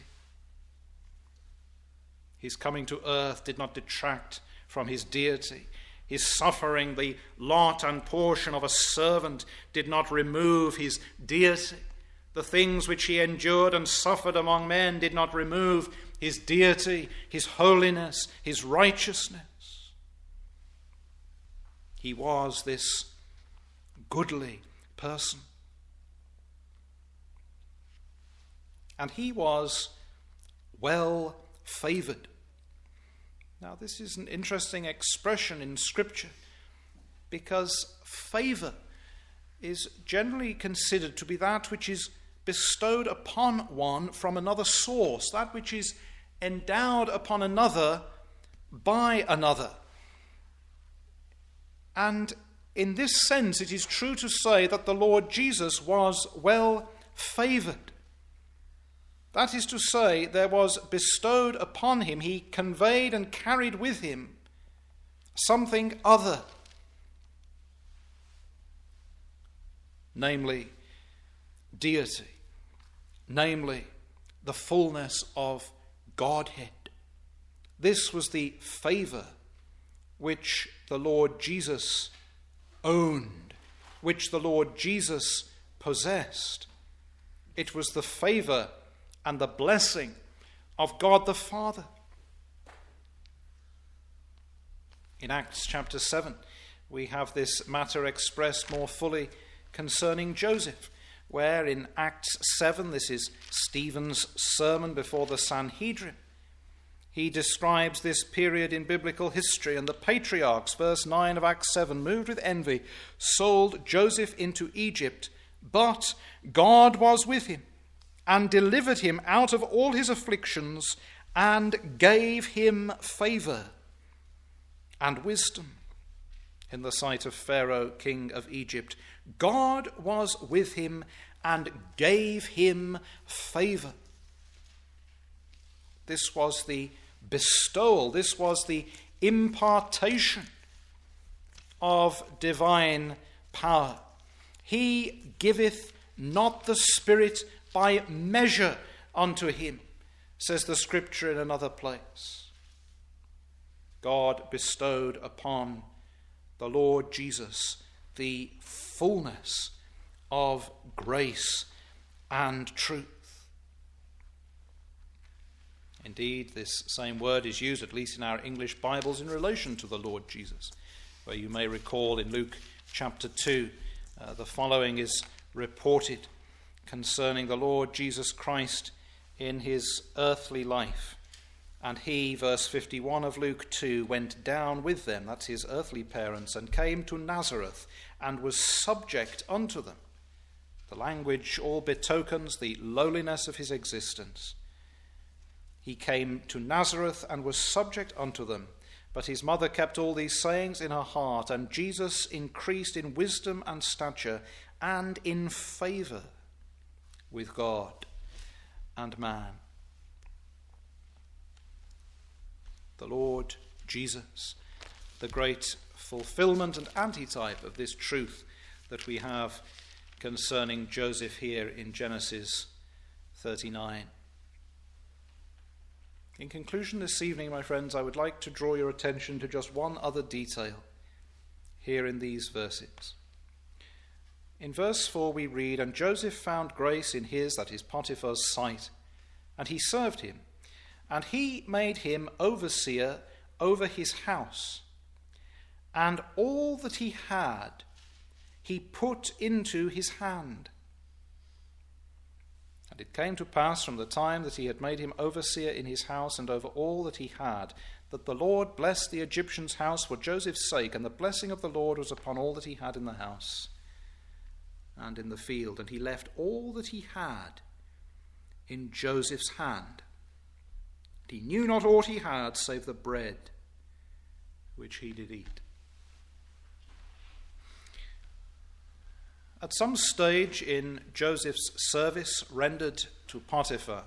His coming to earth did not detract from his deity. His suffering, the lot and portion of a servant, did not remove his deity. The things which he endured and suffered among men did not remove his deity, his holiness, his righteousness. He was this goodly person. And he was well favored. Now, this is an interesting expression in Scripture, because favor is generally considered to be that which is bestowed upon one from another source, that which is endowed upon another by another. And in this sense, it is true to say that the Lord Jesus was well favored. That is to say, there was bestowed upon him, he conveyed and carried with him something other, namely deity, namely the fullness of Godhead. This was the favor which the Lord Jesus owned, which the Lord Jesus possessed. It was the favor and the blessing of God the Father. In Acts chapter seven, we have this matter expressed more fully concerning Joseph, where in Acts seven, this is Stephen's sermon before the Sanhedrin, he describes this period in biblical history, and the patriarchs, verse nine of Acts seven, moved with envy, sold Joseph into Egypt, but God was with him and delivered him out of all his afflictions and gave him favor and wisdom in the sight of Pharaoh, king of Egypt. God was with him and gave him favor. This was the bestowal, this was the impartation of divine power. He giveth not the Spirit by measure unto him, says the Scripture in another place. God bestowed upon the Lord Jesus the fullness of grace and truth. Indeed, this same word is used, at least in our English Bibles, in relation to the Lord Jesus, where you may recall in Luke chapter two, uh, the following is reported concerning the Lord Jesus Christ in his earthly life. And he, verse fifty-one of Luke two, went down with them, that's his earthly parents, and came to Nazareth, and was subject unto them. The language all betokens the lowliness of his existence. He came to Nazareth and was subject unto them, but his mother kept all these sayings in her heart, and Jesus increased in wisdom and stature and in favor with God and man. The Lord Jesus, the great fulfillment and antitype of this truth that we have concerning Joseph here in Genesis thirty-nine. In conclusion this evening, my friends, I would like to draw your attention to just one other detail here in these verses. In verse four we read, "And Joseph found grace in his," that is Potiphar's, sight, "and he served him. And he made him overseer over his house. And all that he had, he put into his hand. And it came to pass from the time that he had made him overseer in his house and over all that he had, that the Lord blessed the Egyptian's house for Joseph's sake, and the blessing of the Lord was upon all that he had in the house and in the field. And he left all that he had in Joseph's hand. And he knew not aught he had save the bread which he did eat. At some stage in Joseph's service rendered to Potiphar,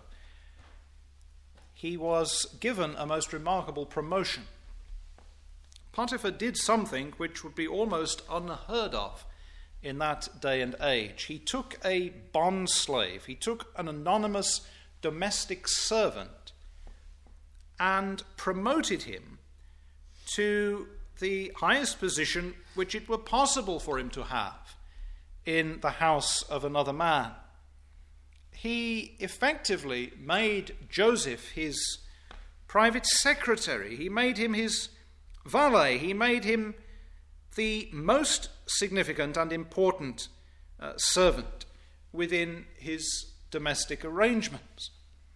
he was given a most remarkable promotion. Potiphar did something which would be almost unheard of in that day and age. He took a bond slave, he took an anonymous domestic servant and promoted him to the highest position which it were possible for him to have in the house of another man. He effectively made Joseph his private secretary. He made him his valet. He made him the most significant and important uh, servant within his domestic arrangements.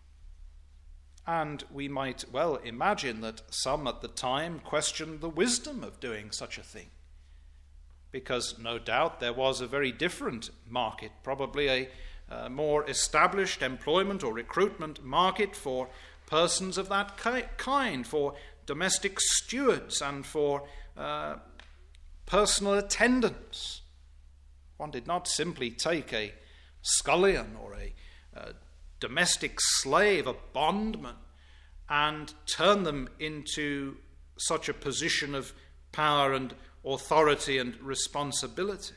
And we might well imagine that some at the time questioned the wisdom of doing such a thing, because no doubt there was a very different market, probably a uh, more established employment or recruitment market for persons of that ki- kind, for domestic stewards and for uh, personal attendants. One did not simply take a scullion or a uh, domestic slave, a bondman, and turn them into such a position of power and authority and responsibility.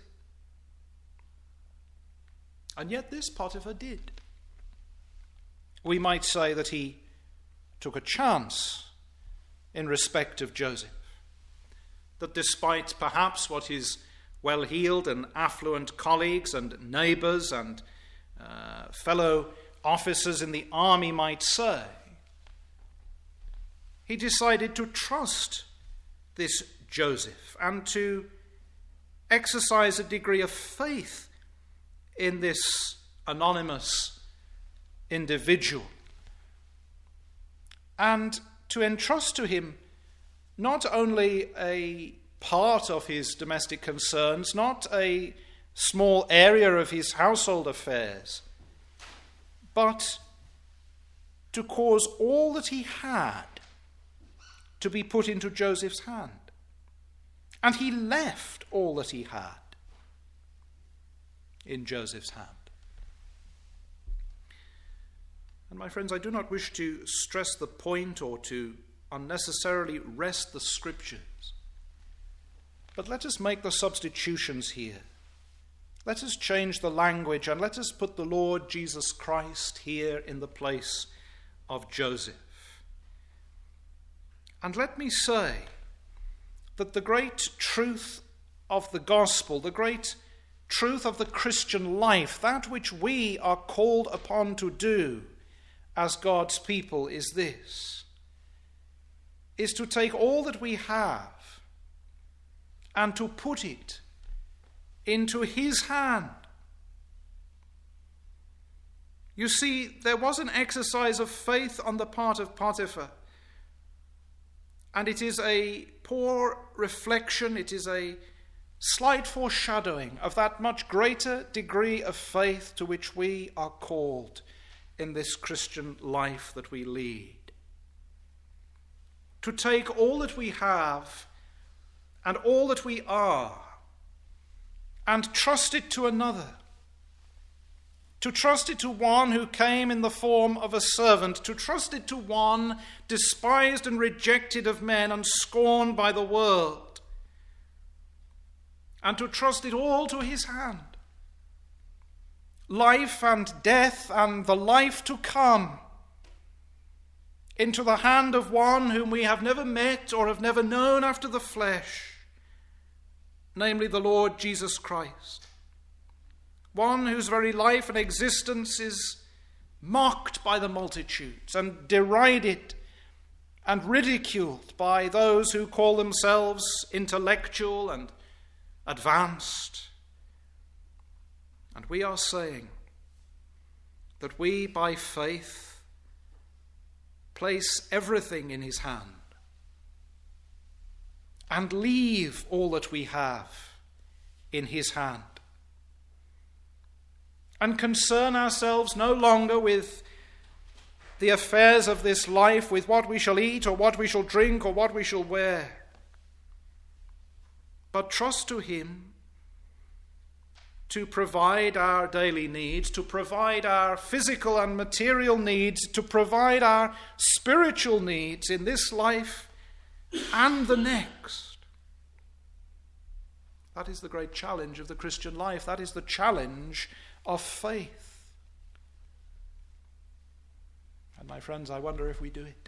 And yet this Potiphar did. We might say that he took a chance in respect of Joseph, that despite perhaps what his well-heeled and affluent colleagues and neighbours and uh, fellow officers in the army might say, he decided to trust this Joseph and to exercise a degree of faith in this anonymous individual, and to entrust to him not only a part of his domestic concerns, not a small area of his household affairs, but to cause all that he had to be put into Joseph's hand. And he left all that he had in Joseph's hand. And my friends, I do not wish to stress the point or to unnecessarily wrest the scriptures, but let us make the substitutions here. Let us change the language and let us put the Lord Jesus Christ here in the place of Joseph. And let me say that the great truth of the gospel, the great truth of the Christian life, that which we are called upon to do as God's people is this, is to take all that we have and to put it into his hand. You see, there was an exercise of faith on the part of Potiphar, and it is a poor reflection, it is a slight foreshadowing of that much greater degree of faith to which we are called in this Christian life that we lead. To take all that we have and all that we are and trust it to another. To trust it to one who came in the form of a servant. To trust it to one despised and rejected of men and scorned by the world. And to trust it all to his hand. Life and death and the life to come into the hand of one whom we have never met or have never known after the flesh, namely the Lord Jesus Christ. One whose very life and existence is mocked by the multitudes and derided and ridiculed by those who call themselves intellectual and advanced. And we are saying that we, by faith, place everything in his hand and leave all that we have in his hand, and concern ourselves no longer with the affairs of this life, with what we shall eat or what we shall drink or what we shall wear, but trust to him to provide our daily needs, to provide our physical and material needs, to provide our spiritual needs in this life and the next. That is the great challenge of the Christian life. That is the challenge of faith. And my friends, I wonder if we do it.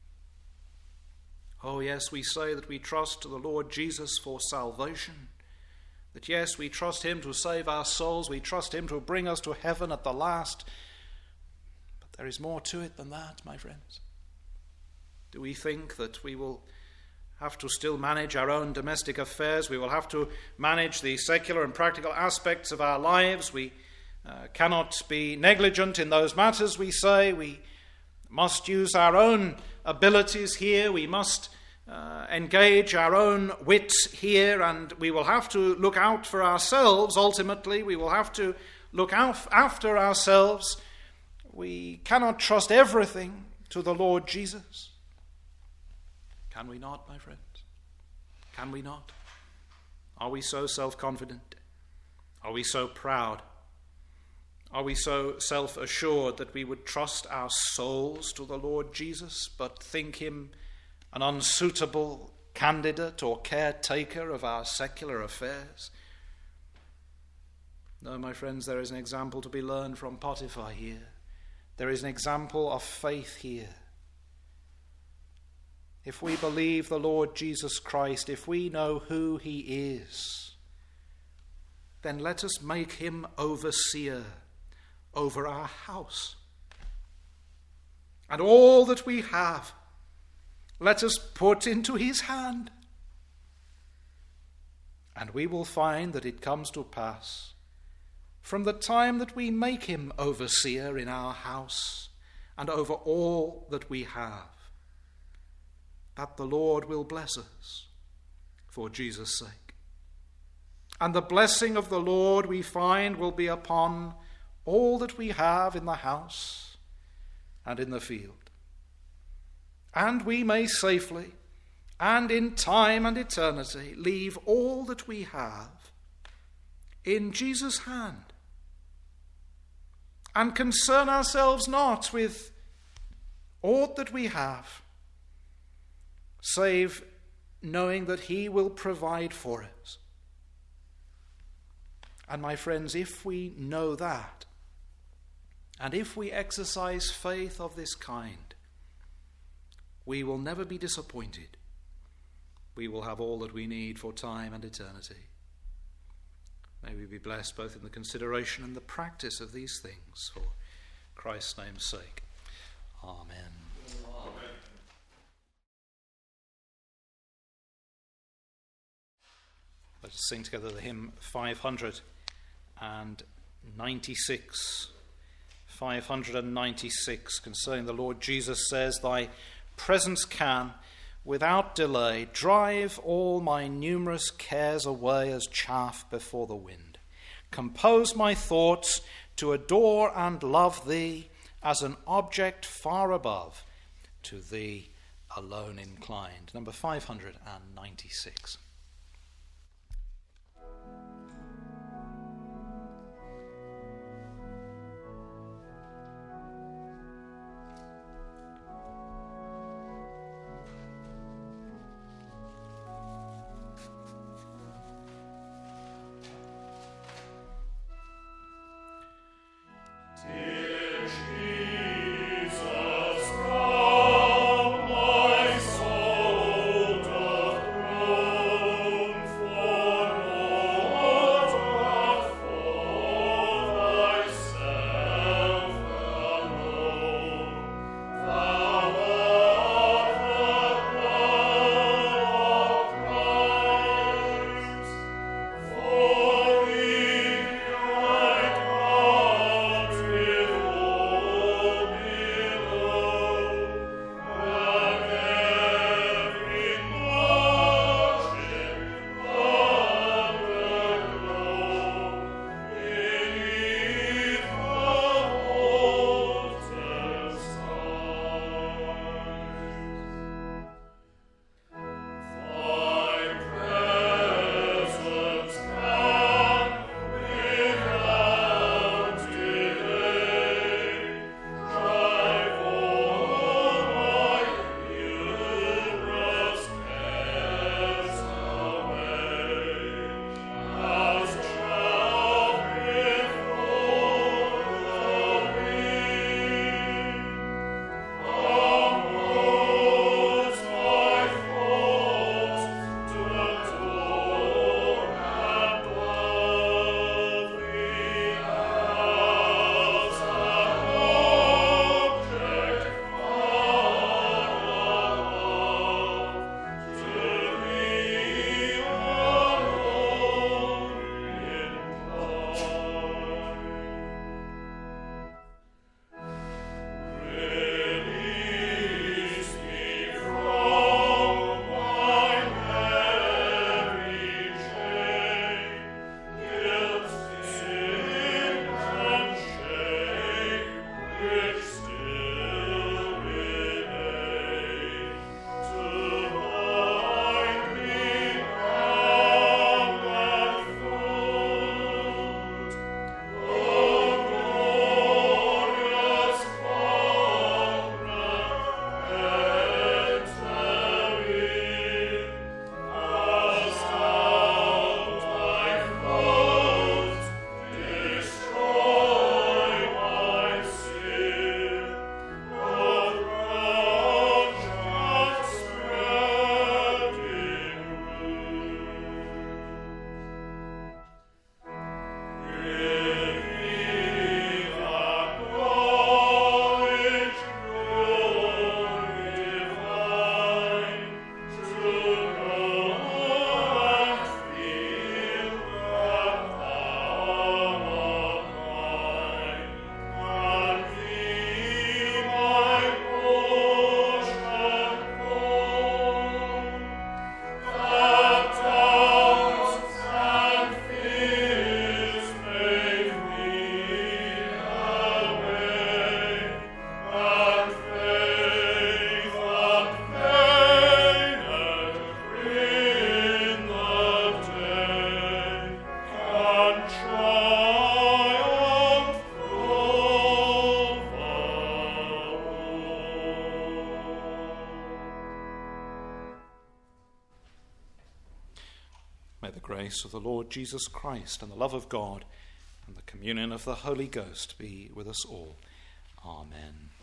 Oh yes, we say that we trust the Lord Jesus for salvation. That yes, we trust him to save our souls. We trust him to bring us to heaven at the last. But there is more to it than that, my friends. Do we think that we will have to still manage our own domestic affairs? We will have to manage the secular and practical aspects of our lives. We uh, cannot be negligent in those matters, we say. We must use our own abilities here. We must uh, engage our own wits here, and we will have to look out for ourselves ultimately. We will have to look out after ourselves. We cannot trust everything to the Lord Jesus. Can we not, my friends? Can we not? Are we so self-confident? Are we so proud? Are we so self-assured that we would trust our souls to the Lord Jesus, but think him an unsuitable candidate or caretaker of our secular affairs? No, my friends, there is an example to be learned from Potiphar here. There is an example of faith here. If we believe the Lord Jesus Christ, if we know who he is, then let us make him overseer over our house. And all that we have, let us put into his hand. And we will find that it comes to pass from the time that we make him overseer in our house and over all that we have, that the Lord will bless us for Jesus' sake. And the blessing of the Lord, we find, will be upon all that we have in the house and in the field. And we may safely and in time and eternity leave all that we have in Jesus' hand and concern ourselves not with aught that we have, save knowing that he will provide for us. And my friends, if we know that, and if we exercise faith of this kind, we will never be disappointed. We will have all that we need for time and eternity. May we be blessed both in the consideration and the practice of these things for Christ's name's sake. Amen. Amen. Let us sing together the hymn five hundred ninety-six. five hundred ninety-six, concerning the Lord Jesus, says, "Thy presence can, without delay, drive all my numerous cares away as chaff before the wind. Compose my thoughts to adore and love thee as an object far above, to thee alone inclined." Number five hundred ninety-six. My soul doth grow. May the grace of the Lord Jesus Christ and the love of God and the communion of the Holy Ghost be with us all. Amen.